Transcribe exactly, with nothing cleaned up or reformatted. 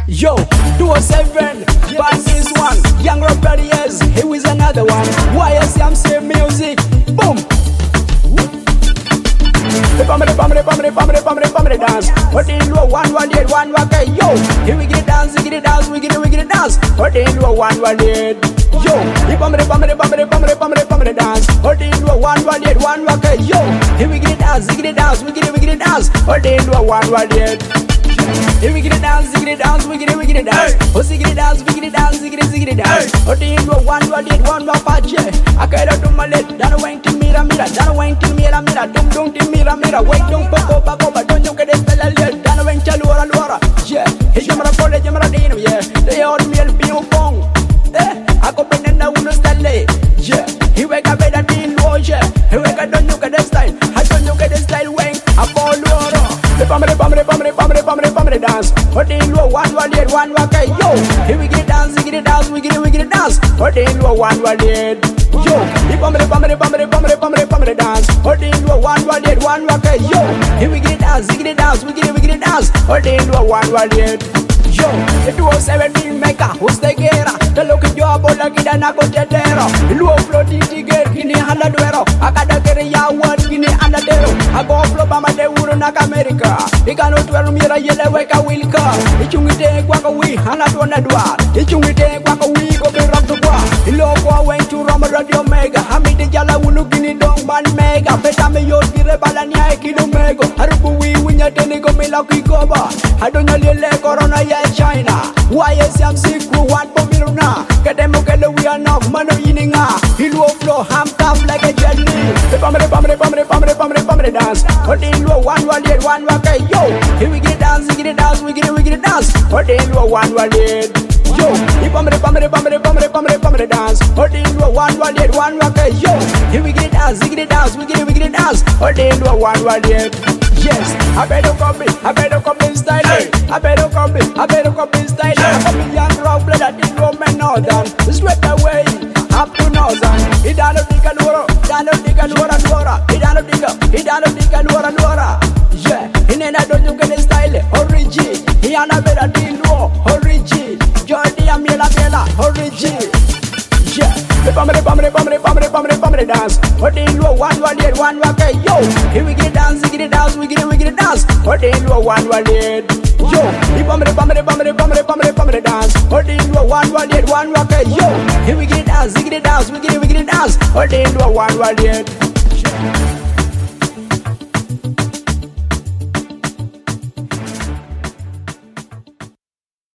Yo, two oh seven, bang this one. Young Robert, yes, here is another one. Y S M C music, boom. The bumble, bumble, bumble, bumble, bumble, bumble dance. What do you do? One, one, eight, one, one, okay, yo. Here we get dance, we get dance, we get it, we get it dance. What do you do? One, one, eight, yo. The bumble, bumble, bumble, bumble, bumble, bumble dance. What do you do? One, one, eight, one, okay, yo. Here we get dance, we get it dance, we get it, we get it dance. What do you do? One, one, eight. Here we get it dance, we get it dance, we get it, we get it dance. Oh, we get it dance, we get it dance, we get it, we get it dance. What do you do? One, one, eight, one, one, five, yeah. I can't do my leg, down went to mira, mira, down went to mira, mira, don't, don't, mira, mira, wait, don't pop up, pop up, don't you get it, spell a little, down went to Lura, Lura, yeah. He's your college, your dino, yeah. They all me el ping pong, eh. I go bend and I will style, yeah. He wake up at a deal, yeah. He wake up, don't you get the style, I don't you get the style, when I fall, Lura. The bumble, bumble, bumble, bumble, bumble, bumble dance. What do you do? One, one, eight, one, okay, yo. Here we get dance, we get it dance, we get it, we get it dance. What do you do? One, one, eight, yo. The bumble, bumble, bumble, bumble, bumble, bumble dance. What do you do? One, one, eight, one, okay, yo. Here we get dance, we get it dance, we get it, we get it dance. What do you do? One, one, eight, yo. The two oh seven beat maker, who's the guerra? The look at your bola, get an acotero. Low flow, ticket, guinea, hundred duero. I got a carrier, one guinea, and a dero. I go flow by my day, Urunak America. They cannot wear me a yellow wake a will car. If you take walk away, and not one a dwa. If you take walk away, go be rock the bar. The logo went to Roma Radio Mega. I mean the yellow will look in it, don't man mega. Petame yo, the rebalania, kilo mego. Harubu, we win your denigo, me lucky cover. I don't know the corona, yeah, China. Y S M C crew, one for Miruna. Get them okay, we are not mano yininga. He will flow, ham tough like a jelly. The bumble, bumble, bumble, bumble, bumble, bumble dance. What do you do? One, one, eight, one, okay, yo. Here we get dance, we get it dance, we get it, we get it dance. What do you do? One, one, eight, yo. He bumble, bumble, bumble, bumble, bumble, bumble dance. What do you do? One, one, eight, one, okay, yo. Here we get dance, we get it dance, we get it, we get it dance. What do you do? One, one, eight. Yes, I better copy, I better copy style. I better copy, I better copy style. I copy young rock blood that didn't go man northern. Straight away, up to northern. He done a big and water, done a big and water, water. He done a big, he done a big and water, water. Yeah, in and I don't you get a style, origin. He and a better deal, origin. Jordi and Mila Bella, origin. Yeah, the bumble, bumble, bumble, bumble, bumble, bumble dance. What do you do? One, one, eight, one, okay, yo. Here we get dance, we get it dance, we get it, we get it dance. What do you do? One, one, eight, yo. The bumble, bumble, bumble, bumble, bumble, bumble dance. What do you do? One, one, eight, one, okay, yo. Here we get dance, we get it dance, we get it, we get it dance. What do you do? One, one, eight.